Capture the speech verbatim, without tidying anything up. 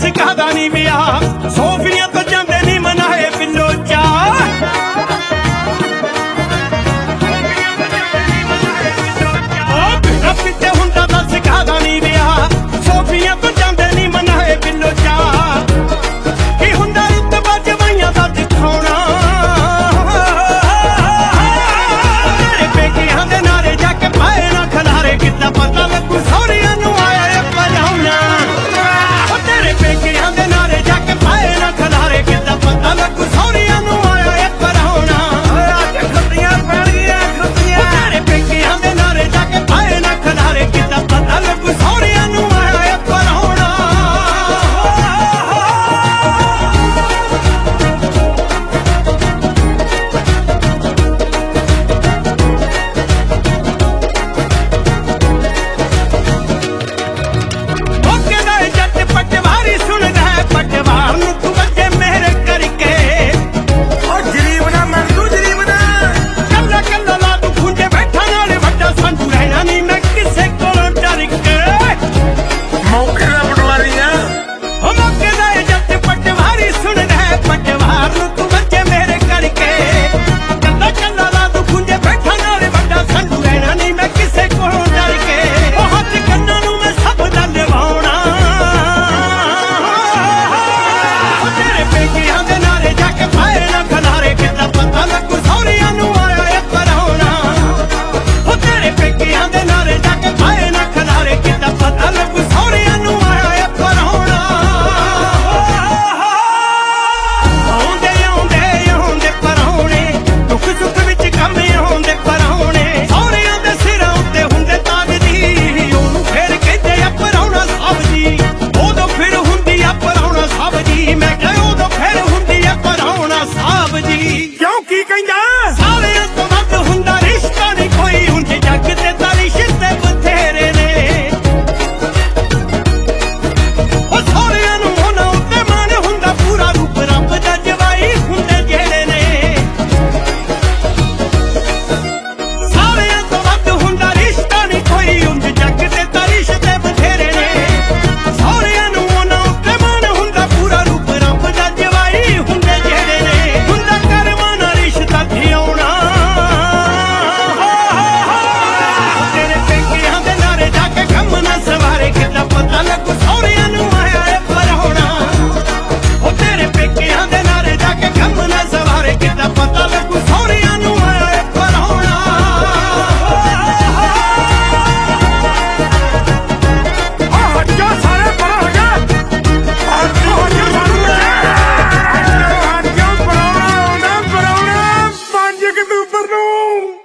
दस कहदा नी विआह सोफियां तो जांदे नी मनाए बिल्लो चा पिते हुंदा दस कहदा नी विआह सोफियां तो जांदे नी मनाए बिल्लो चा की हुंदा रुतबा जवाइयां दा दिखाउणा तेरे पेकियां दे नारे जाके पाए ना खलारे कितना पता लगू सौरियां नू आया पराउणा तेरे पेकियां दे नारे जाके पाए ना खलारे कितना पता लगू सौरियां नू आया पराउणा खतियां पैणियां खतियां तेरे पेकियां दे नारे जाके पाए ना खलारे कितना पता लगू सौरियां नू आया पराउणा पटवारी सुन रहा पटवार नू तू बजे मेरे करके ओ जरीबना मैं तू जरीबना कल्ला कल्ला ला तू खुंजे बैठा नाले वड्डा संधू रहना नहीं मैं किसे कोलों डर के मौके दा पटवारी आ ओ मौके दा जट पटवारी सुन रहा पटवार नू तू बजे मेरे करके कल्ला कल्ला ला तू खुंजे बैठा नाले वड्डा संधू रहना नहीं मैं किसे कोलों डर के ओ हाथ कन्ना नू मैं सब दा निभाउणा Super no!